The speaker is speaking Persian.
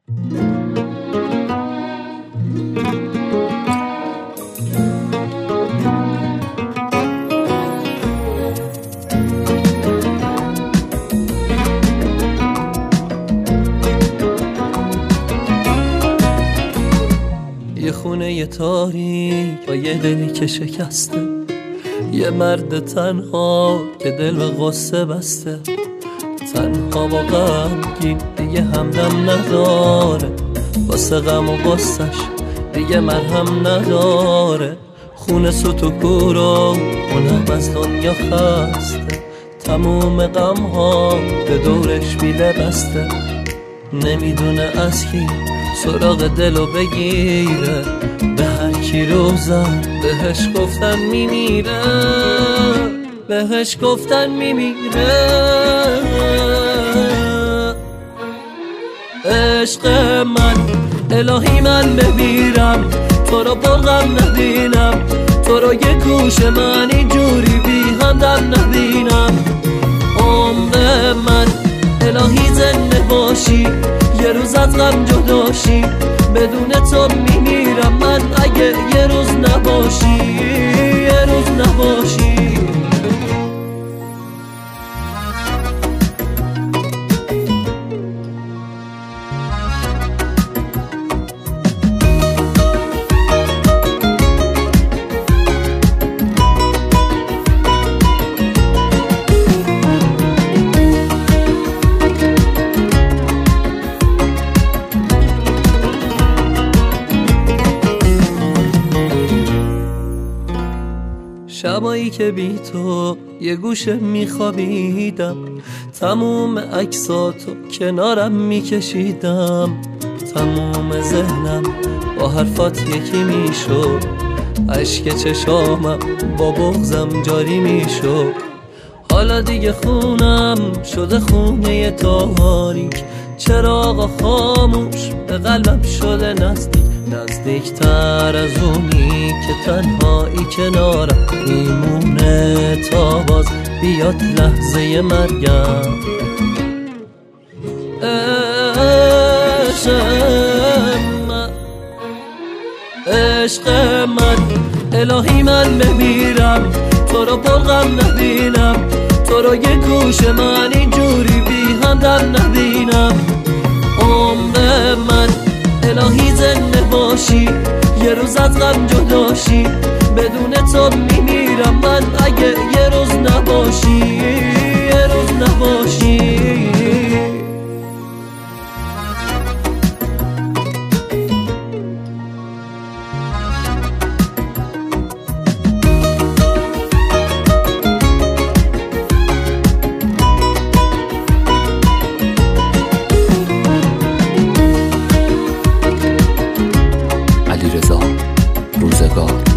یه خونه تاریک با یه دلی که شکسته، یه مرد تنها که دل به غصه بسته، تنها با غمگین دیگه همدم نداره، واسه غم و غصش دیگه مرهم نداره. خونه سوت و کورو اونم از دنیا خسته، تموم غم ها به دورش بیله بسته، نمیدونه از کی سراغ دلو بگیره، به هر کی رو زد بهش گفتن میمیره، بهش گفتن میمیره. عشق من الهی من بمیرم، تو رو بلغم نبینم، تو رو یه گوش من اینجوری بی همدم نبینم. عمر من الهی زنده باشی، یه روز از غم جداشی، بدون تو میمیرم من اگه یه روز نباشی، یه روز نباشی. شبایی که بی تو یه گوشه میخوابیدم، تموم عکساتو کنارم میکشیدم، تموم ذهنم با حرفات یکی میشد، اشک چشامم با بغضم جاری میشد. حالا دیگه خونم شده خونه تاریک، چراغ خاموش به قلبم شده نزدیک، نزدیکتر از اونی که تنهایی کنارم میمونه تا باز بیاد لحظه مرگم. عشق من الهی من بمیرم، تو رو بلغم نبینم، تو رو یه گوش من اینجوری بی همدم نبینم. عمر من الهی زنده باشی، یه روز از غم جداشی، بدون تو میمیرم من اگه یه روز نباشی، یه روز نباشی. علیرضا روزگار.